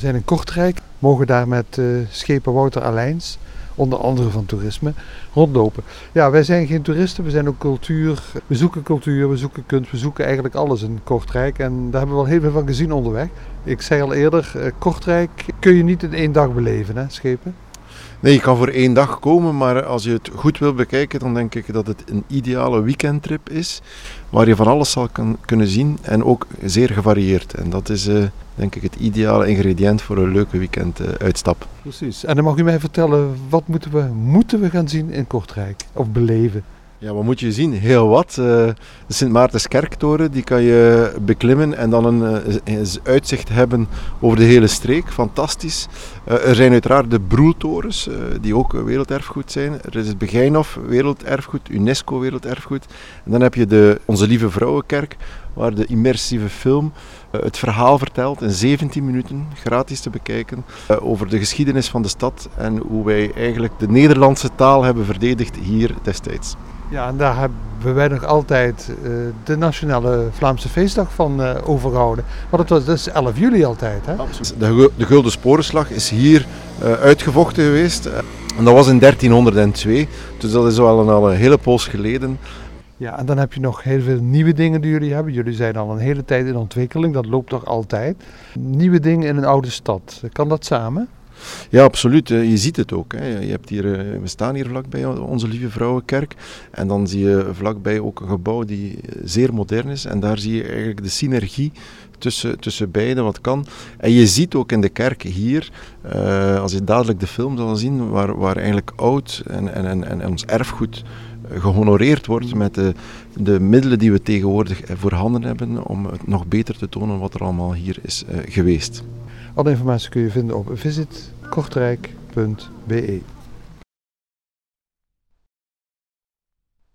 zijn in Kortrijk, mogen daar met schepen Wouter Alijns, onder andere van toerisme, rondlopen. Ja, wij zijn geen toeristen, we zijn ook cultuur. We zoeken cultuur, we zoeken kunst, we zoeken eigenlijk alles in Kortrijk. En daar hebben we wel heel veel van gezien onderweg. Ik zei al eerder, Kortrijk kun je niet in 1 dag beleven, hè, schepen? Nee, je kan voor 1 dag komen, maar als je het goed wil bekijken, dan denk ik dat het een ideale weekendtrip is, waar je van alles zal kunnen zien en ook zeer gevarieerd. En dat is denk ik het ideale ingrediënt voor een leuke weekenduitstap. Precies. En dan mag u mij vertellen, wat moeten we gaan zien in Kortrijk, of beleven? Ja, wat moet je zien? Heel wat. De Sint Maartenskerktoren, die kan je beklimmen en dan een uitzicht hebben over de hele streek. Fantastisch. Er zijn uiteraard de Broeltorens, die ook werelderfgoed zijn. Er is het Begijnhof, werelderfgoed, UNESCO werelderfgoed. En dan heb je Onze Lieve Vrouwenkerk, waar de immersieve film het verhaal vertelt in 17 minuten, gratis te bekijken, over de geschiedenis van de stad en hoe wij eigenlijk de Nederlandse taal hebben verdedigd hier destijds. Ja, en daar hebben wij nog altijd de Nationale Vlaamse Feestdag van overgehouden. Want dat is 11 juli altijd, hè? Absoluut. De Gulden Sporenslag is hier uitgevochten geweest. En dat was in 1302, dus dat is al een hele poos geleden. Ja, en dan heb je nog heel veel nieuwe dingen die jullie hebben. Jullie zijn al een hele tijd in ontwikkeling, dat loopt nog altijd. Nieuwe dingen in een oude stad, kan dat samen? Ja, absoluut. Je ziet het ook. Hè. We staan hier vlakbij Onze Lieve Vrouwenkerk. En dan zie je vlakbij ook een gebouw die zeer modern is. En daar zie je eigenlijk de synergie tussen beide wat kan. En je ziet ook in de kerk hier, als je dadelijk de film zal zien, waar eigenlijk oud en ons erfgoed gehonoreerd wordt met de middelen die we tegenwoordig voorhanden hebben om het nog beter te tonen wat er allemaal hier is geweest. Alle informatie kun je vinden op visitkortrijk.be.